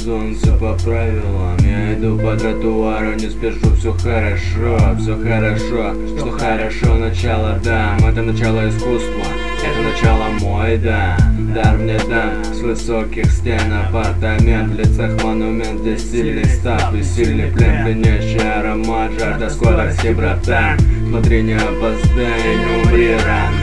Музон, все по правилам. Я иду по тротуару, не спешу, все хорошо, что хорошо. Начало дам, это начало искусства, это начало мой дар мне дан. С высоких стен апартамент, в лицах монумент, здесь сильный став и сильный плен. Пьянящий аромат, жар до скорости, братан. Смотри, не опоздай, не умри рано.